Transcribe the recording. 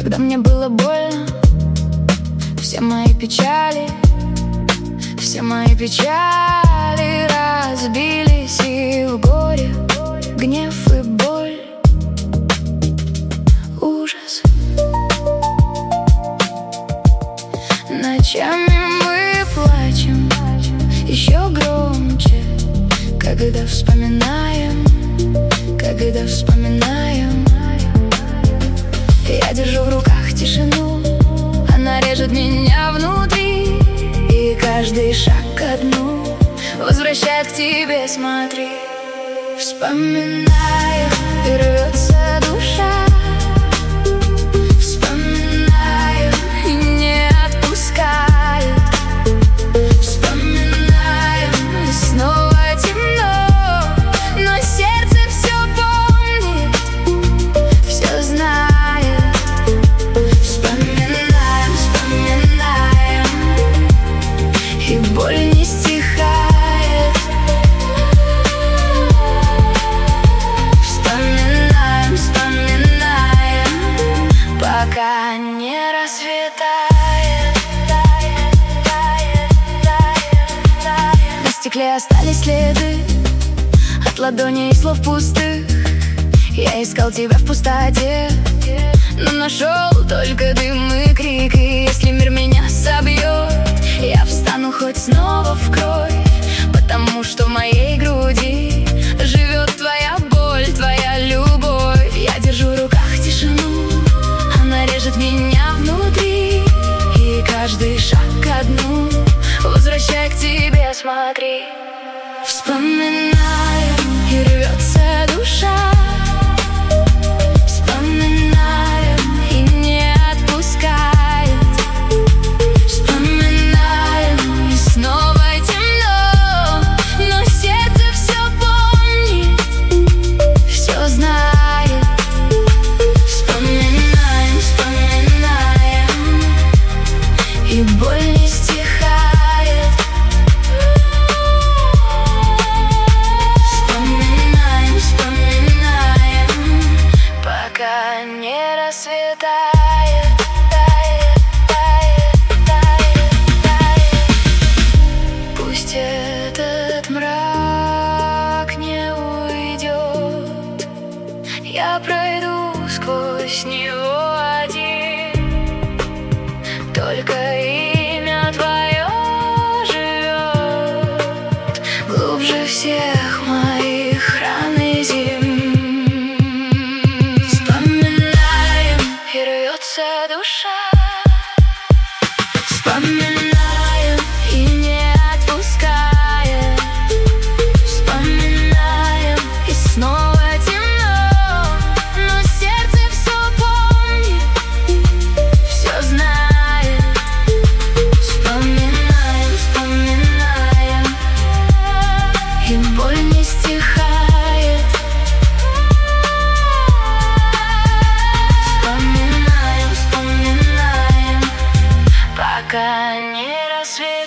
когда мне было больно. Все мои печали разбились и в горе, гнев и боль, ужас. Ночами мы плачем еще громче, когда вспоминаем. Я держу в руках тишину, она режет меня внутри, и каждый шаг ко дну возвращает к тебе, смотри. Вспоминаем, и рвется душа. Вспоминаем, и не отпускает. Вспоминаем, и снова темно, но сердце все помнит, все знает. Вспоминаем, и боль не стихает. Вспоминаем, пока не рассветает. На стекле остались следы от ладоней и слов пустых. Я искал тебя в пустоте, но нашел только дым и крик. И если мир меня собьет, я встану хоть снова в кровь, потому что в моей груди живет твоя боль, твоя любовь. Я держу в руках тишину, она режет меня внутри, и каждый шаг ко дну возвращай к тебе, смотри. Вспоминаем, и рвется душа. Вспоминаем, и не отпускает. Вспоминаем, и снова темно, но сердце все помнит, все знает. Вспоминаем, и боль не стихает. Вспоминаем, пока не рассветает. Пусть этот мрак не уйдет, я пройду сквозь него один. Только имя твое живет глубже всех моих ран и зим. Вспоминаем, и рвется душа. Вспоминаем, и не отпускает. Вспоминаем, и снова темно, но сердце все помнит, все знает. Вспоминаем, и боль не стихает. Вспоминаем, пока не рассветает.